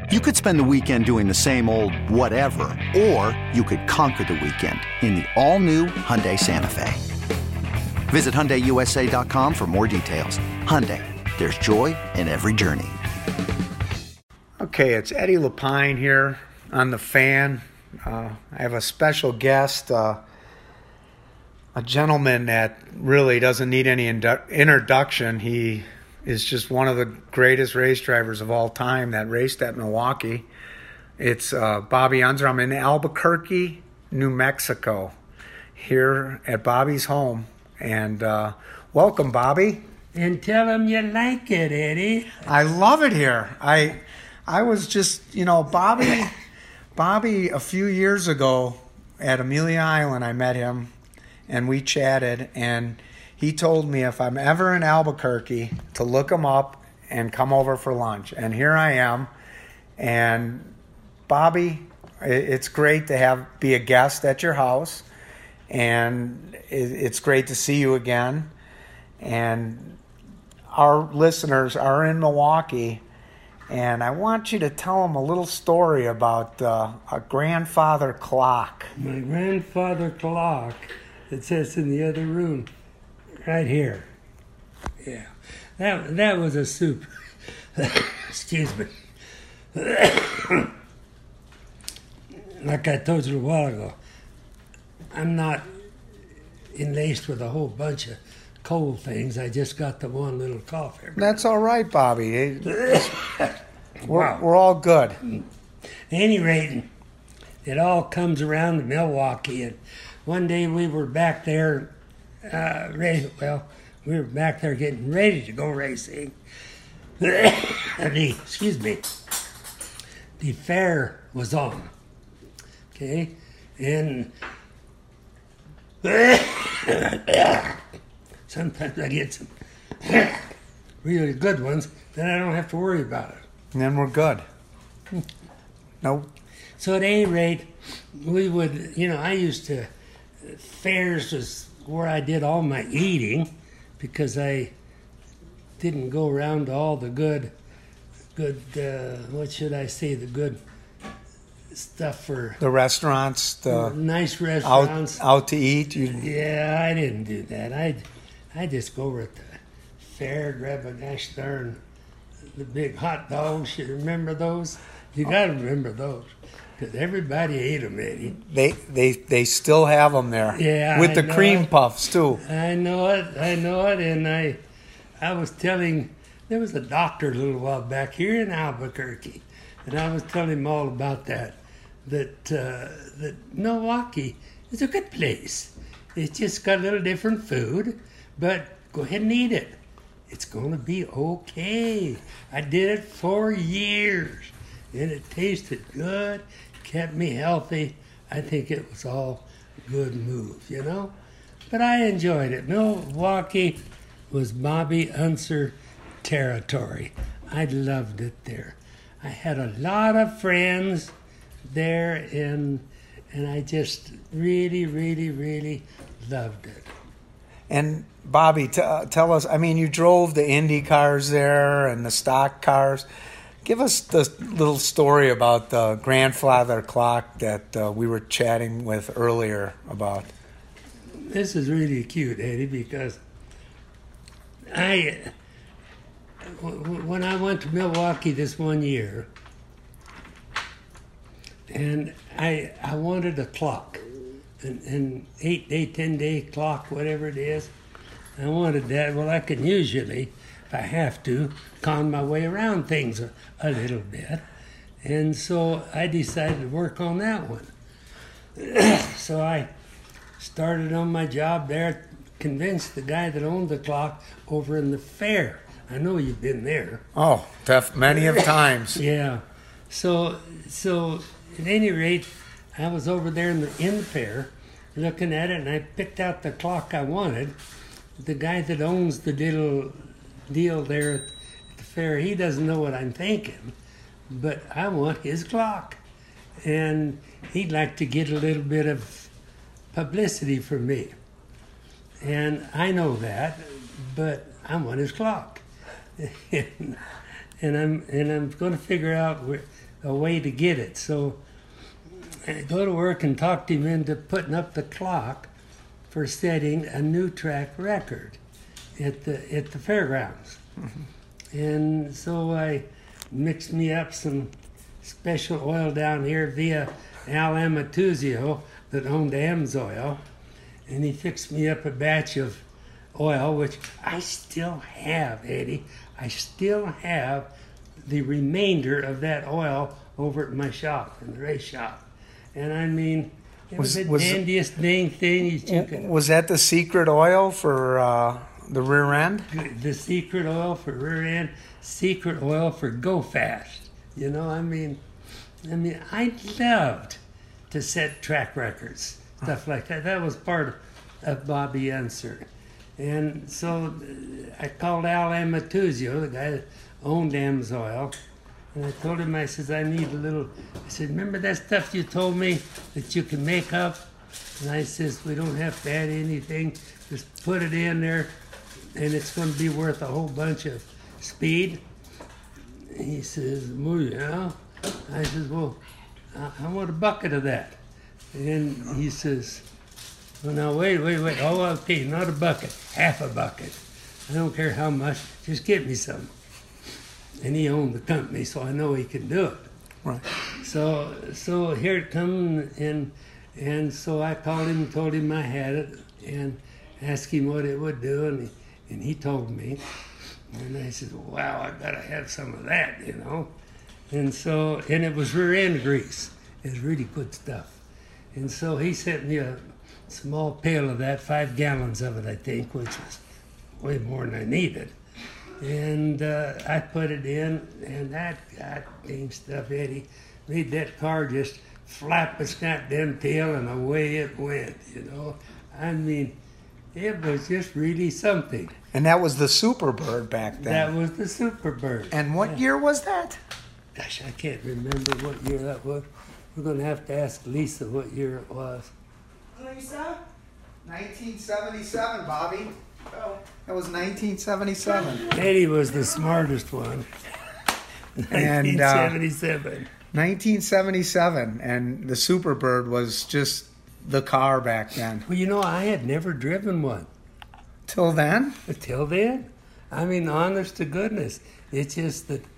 You could spend the weekend doing the same old whatever, or you could conquer the weekend in the all-new Hyundai Santa Fe. Visit HyundaiUSA.com for more details. Hyundai, there's joy in every journey. Okay, it's Eddie Lapine here on The Fan. I have a special guest, a gentleman that really doesn't need any introduction. He is just one of the greatest race drivers of all time that raced at Milwaukee. It's Bobby Unser. I'm in Albuquerque, New Mexico, here at Bobby's home. And welcome, Bobby. And tell him you like it, Eddie. I love it here. I was just, Bobby, a few years ago at Amelia Island, I met him, and we chatted, and he told me if I'm ever in Albuquerque to look him up and come over for lunch. And here I am. And Bobby, it's great to be a guest at your house. And it's great to see you again. And our listeners are in Milwaukee. And I want you to tell them a little story about a grandfather clock. My grandfather clock that sits in the other room. Right here. Yeah. That was a soup. Excuse me. Like I told you a while ago, I'm not enlaced with a whole bunch of cold things. I just got the one little cough. That's all right, Bobby. Wow. We're all good. At any rate, it all comes around to Milwaukee. And one day we were back there we were back there getting ready to go racing. Excuse me. The fair was on. Okay? And sometimes I get some really good ones, then I don't have to worry about it. And then we're good. Nope. So at any rate, we would, I used to, fairs was where I did all my eating because I didn't go around to all the good, what should I say, the good stuff for... The restaurants, the... Nice restaurants. Out to eat? Yeah, I didn't do that. I just go over at the fair, grab a gosh darn, the big hot dogs. You remember those? You got to remember those. Because everybody ate them, Eddie. They still have them there. Yeah, with the cream puffs too. I know it, and I was telling, there was a doctor a little while back here in Albuquerque, and I was telling him all about that Milwaukee is a good place. It's just got a little different food, but go ahead and eat it. It's going to be okay. I did it for years, and it tasted good. Kept me healthy. I think it was all a good move, But I enjoyed it. Milwaukee was Bobby Unser territory. I loved it there. I had a lot of friends there, and I just really, really, really loved it. And Bobby, tell us, you drove the Indy cars there and the stock cars. Give us the little story about the grandfather clock that we were chatting with earlier about. This is really cute, Eddie, because when I went to Milwaukee this one year, and I wanted a clock, an 8-day, 10-day clock, whatever it is. I wanted that. Well, I can usually, if I have to, con my way around things a little bit. And so I decided to work on that one. So I started on my job there, convinced the guy that owned the clock over in the fair. I know you've been there. Oh, many of times. Yeah. So at any rate, I was over there in the fair looking at it, and I picked out the clock I wanted. The guy that owns the little deal there at the fair, he doesn't know what I'm thinking, but I want his clock. And he'd like to get a little bit of publicity from me. And I know that, but I want his clock. and I'm going to figure out a way to get it. So I go to work and talked him into putting up the clock for setting a new track record at the fairgrounds. And so I mixed me up some special oil down here via Al Amatuzio that owned Amsoil, and he fixed me up a batch of oil, which I still have, Eddie. I still have the remainder of that oil over at my shop, in the race shop. And I mean, it was the dandiest dang thing you could. Was that the secret oil for the rear end? The secret oil for rear end, secret oil for go fast. You know, I mean, I loved to set track records, stuff like that. That was part of Bobby Unser. And so I called Al Amatuzio, the guy that owned Amsoil, and I told him, I says, I need a little, I said, remember that stuff you told me that you can make up? And I says, we don't have to add anything, just put it in there, and it's going to be worth a whole bunch of speed. And he says, well, yeah. I says, well, I want a bucket of that. And he says, well, now, wait. Oh, okay, not a bucket, half a bucket. I don't care how much, just get me some. And he owned the company, so I know he can do it. Right. So here it comes, and so I called him and told him I had it, and asked him what it would do, and he told me. And I said, wow, I gotta have some of that, you know. And it was rear end grease. It was really good stuff. And so he sent me a small pail of that, 5 gallons of it, I think, which was way more than I needed. And I put it in, and that goddamn stuff, Eddie, made that car just flap its goddamn tail, and away it went, you know. I mean, it was just really something. And that was the Superbird back then. That was the Superbird. And what year was that? Gosh, I can't remember what year that was. We're going to have to ask Lisa what year it was. Lisa? 1977, Bobby. Oh. That was 1977. Eddie was the smartest one. And 1977. 1977, and the Superbird was just the car back then. Well, you know, I had never driven one. Till then? Till then? I mean, honest to goodness. It's just that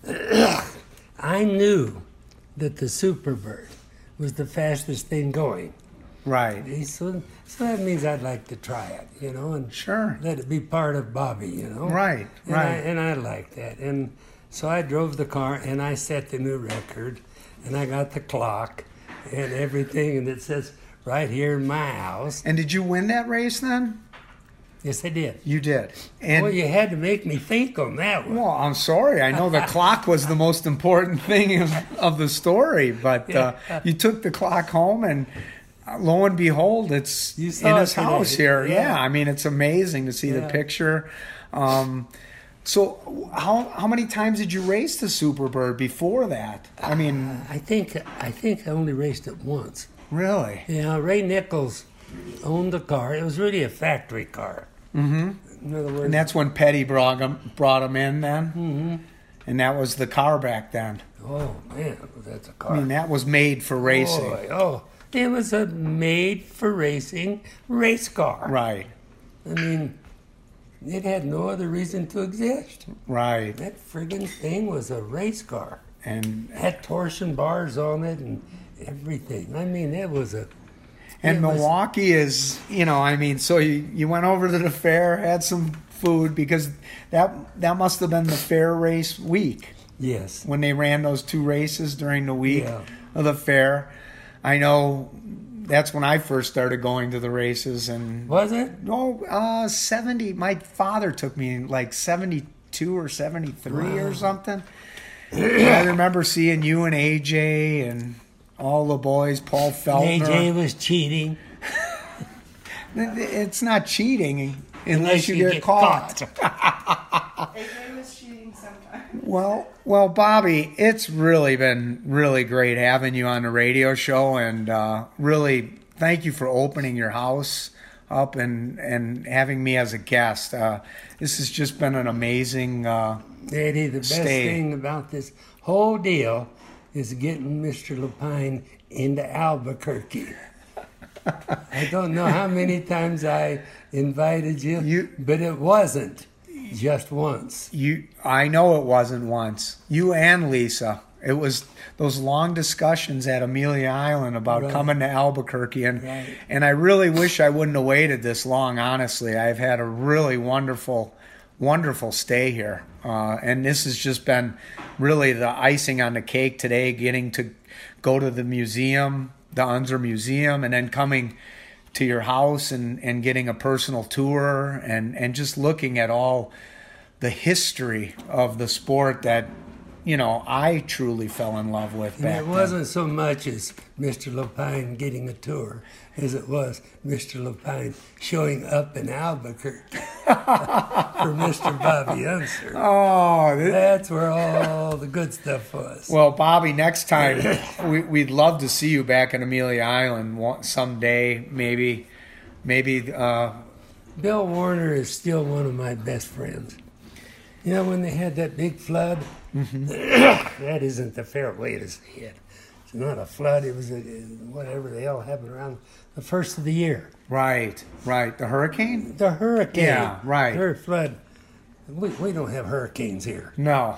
I knew that the Superbird was the fastest thing going. Right. So that means I'd like to try it, you know, and sure, let it be part of Bobby, you know. Right, right. And I like that. And so I drove the car, and I set the new record, and I got the clock and everything, and it says right here in my house. And did you win that race then? Yes, I did. You did. And well, you had to make me think on that one. Well, I'm sorry. I know the clock was the most important thing of the story, but you took the clock home, and lo and behold, it's in his house here. Yeah, I mean, it's amazing to see the picture. So how many times did you race the Superbird before that? I mean, I think I only raced it once. Really? Yeah, Ray Nichols owned the car. It was really a factory car. Mm-hmm. In other words, and that's when Petty brought him in then? Mm-hmm. And that was the car back then. Oh, man, that's a car. I mean, that was made for racing. Oh, it was a made-for-racing race car. Right. I mean, it had no other reason to exist. Right. That friggin' thing was a race car. And had torsion bars on it and everything. I mean, it was a... And Milwaukee is, you know, I mean, so you went over to the fair, had some food, because that must have been the fair race week. Yes. When they ran those 2 races during the week of the fair. I know that's when I first started going to the races. And was it? Oh, 70. My father took me in like 72 or 73 or something. I remember seeing you and AJ and all the boys, Paul Feltner. AJ was cheating. It's not cheating unless you get caught. AJ was cheating sometimes. Well, Bobby, it's really been really great having you on the radio show, and really thank you for opening your house up and having me as a guest. This has just been an amazing Eddie, the best stay. thing about this whole deal is getting Mr. Lapine into Albuquerque. I don't know how many times I invited you, but it wasn't just once. I know it wasn't once. You and Lisa. It was those long discussions at Amelia Island about coming to Albuquerque, and I really wish I wouldn't have waited this long. Honestly, I've had a really wonderful stay here, and this has just been really the icing on the cake today. Getting to go to the museum, the Unser Museum, and then coming to your house and getting a personal tour and just looking at all the history of the sport that, you know, I truly fell in love with back then. It wasn't so much as Mr. Lapine getting a tour as it was Mr. Lapine showing up in Albuquerque for Mr. Bobby Unser. Oh, that's where all the good stuff was. Well, Bobby, next time we'd love to see you back in Amelia Island someday, maybe. Bill Warner is still one of my best friends. You know, when they had that big flood, that isn't the fair way to say it. It's not a flood. It was whatever the hell happened around the first of the year. Right. The hurricane? The hurricane. Yeah, right. Her flood. We don't have hurricanes here. No.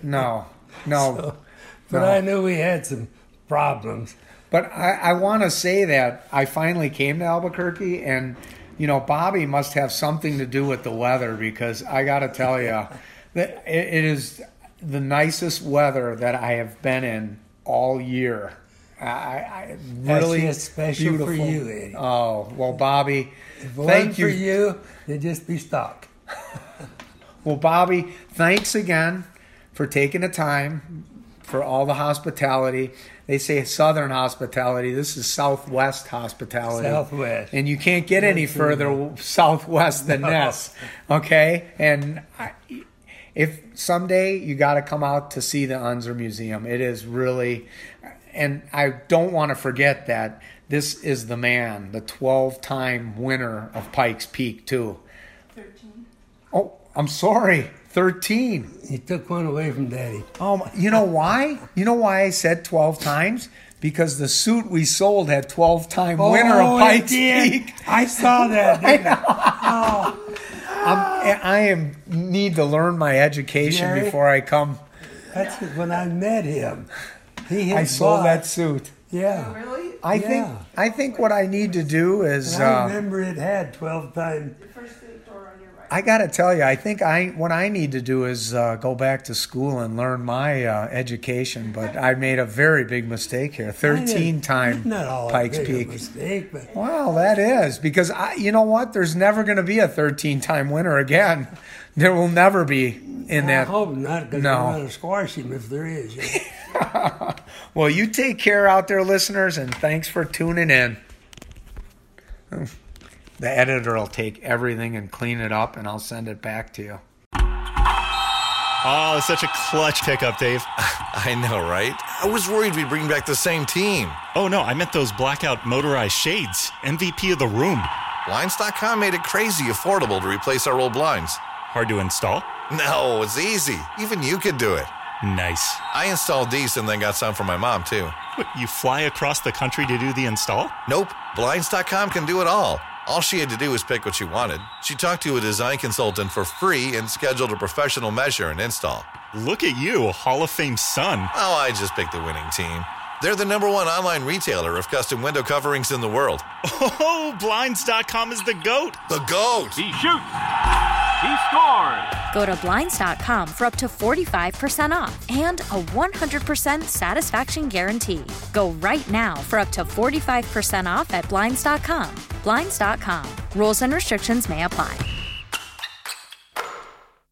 So, but I knew we had some problems. But I want to say that I finally came to Albuquerque, and, you know, Bobby must have something to do with the weather, because I got to tell you, that it is the nicest weather that I have been in all year. I really That's just special beautiful. for you, Eddie. Oh, well, Bobby, if thank you. For you, they'd just be stuck. Well, Bobby, thanks again for taking the time, for all the hospitality. They say Southern hospitality. This is Southwest hospitality. Southwest. And you can't get any further Southwest than this. Okay? And if someday you got to come out to see the Unser Museum, it is really, and I don't want to forget that this is the man, the 12-time winner of Pikes Peak, too. 13. Oh, I'm sorry. 13. You took one away from Daddy. You know why? You know why I said 12 times? Because the suit we sold had 12-time winner of Pikes Peak. I saw that. I know. I need to learn my education Jerry, before I come. That's when I met him. I sold that suit. Yeah. Really? I think what I need to do is. And I remember it had 12 times. The first door on your right. I got to tell you, I think what I need to do is go back to school and learn my education. But I made a very big mistake here. 13-time Pikes Peak. Mistake, but Well, that is because you know what? There's never going to be a 13-time winner again. There will never be in that. I hope not, because I'm going to squash him if there is. Well, you take care out there, listeners, and thanks for tuning in. The editor will take everything and clean it up, and I'll send it back to you. Oh, it's such a clutch pickup, Dave. I know, right? I was worried we'd bring back the same team. Oh, no, I meant those blackout motorized shades. MVP of the room. Blinds.com made it crazy affordable to replace our old blinds. Hard to install? No, it's easy. Even you could do it. Nice. I installed these and then got some for my mom, too. What, you fly across the country to do the install? Nope. Blinds.com can do it all. All she had to do was pick what she wanted. She talked to a design consultant for free and scheduled a professional measure and install. Look at you, a Hall of Fame son. Oh, I just picked the winning team. They're the #1 online retailer of custom window coverings in the world. Oh, Blinds.com is the GOAT. The GOAT! He shoots. He scores. Go to Blinds.com for up to 45% off and a 100% satisfaction guarantee. Go right now for up to 45% off at Blinds.com. Blinds.com. Rules and restrictions may apply.